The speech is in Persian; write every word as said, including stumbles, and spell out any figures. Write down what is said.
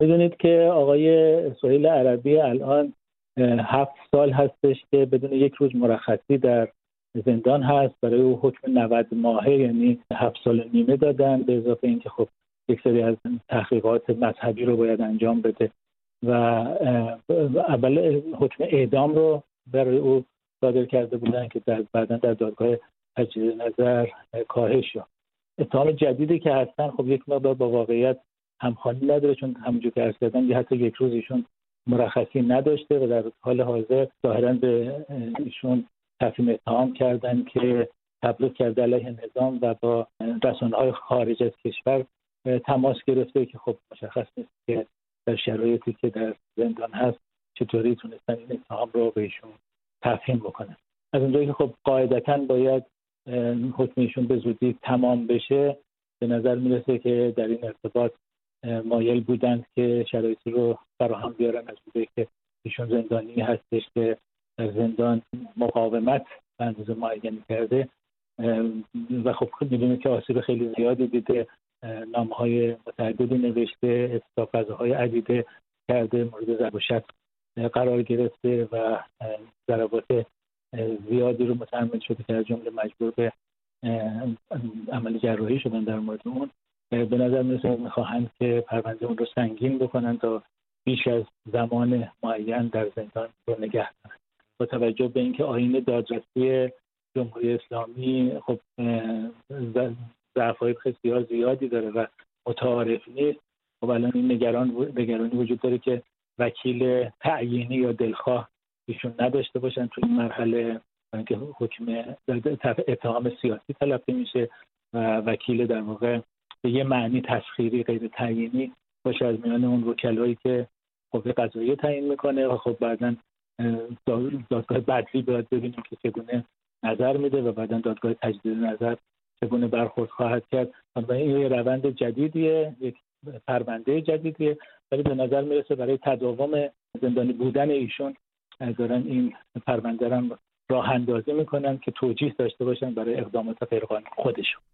بدونید که آقای سهیل عربی الان هفت سال هستش که بدون یک روز مرخصی در زندان هست. برای او حکم نود ماهه یعنی هفت سال و نیمه دادن، به اضافه اینکه خب یک سری از تحقیقات مذهبی رو باید انجام بده و اول حکم اعدام رو برای او صادر کرده بودن که در بعداً در دادگاه تجدید نظر کاهش شد. اتهام جدیدی که هستن خب یک مقدار با واقعیت همخوانی نداره، چون همونجور که عرض کردم یه حتی یک روز ایشون مرخصی نداشته و در حال حاضر ظاهراً به ایشون تفهیم اتهام کردن که تبلیغ کرده علیه نظام و با رسانه‌های خارج از کشور تماس گرفته که خب مشخص نیست که در شرایطی که در زندان هست چطوری تونستن این اتهام رو به ایشون تفهیم بکنن. از اونجایی که خب قاعدتاً باید حکم ایشون به زودی تمام بشه، به نظر میرسه که در این ارتباط مایل بودند که شرایطی رو فراهم بیارن از اونجایی که ایشون زندانی هستش که در زندان مقاومت به اندازه معینی کرده و خب می‌دونید که آسیب خیلی زیادی دیده، نامه‌های متعددی نوشته، استفاضه‌های عدیده کرده، مورد ضرب و شتم قرار گرفته و ضربات زیادی رو متحمل شده که از جمله مجبور به عمل جراحی شدن در مورد اون. به نظر می‌رسه می‌خواهند که پرونده اون رو سنگین بکنن تا بیش از زمان معین در زندان رو نگه دارن. با توجه به اینکه آیین دادرسی جمهوری اسلامی خب ضعف‌های بسیار زیادی داره و متعارف نیست، خب الان این نگران نگرانی وجود داره که وکیل تعیینی یا دلخواه ایشون نداشته باشن توی این مرحله، که حکم اتهام سیاسی تلقی میشه و وکیل در واقع به یه معنی تسخیری غیر تعیینی باشه از میان اون وکلایی که قوه قضاییه تعیین میکنه و خب بعداً دادگاه بدلی باید ببینیم که چگونه نظر میده و بعداً دادگاه تجدید نظر چگونه برخورد خواهد کرد. و این یه روند جدیدیه، یک پرونده جدیدیه، ولی به نظر میرسه برای تداوم زندانی بودن ایشون دارن این پرونده رو راه اندازی میکنن که توجیه داشته باشن برای اقدامات غیرقانونی خودشون.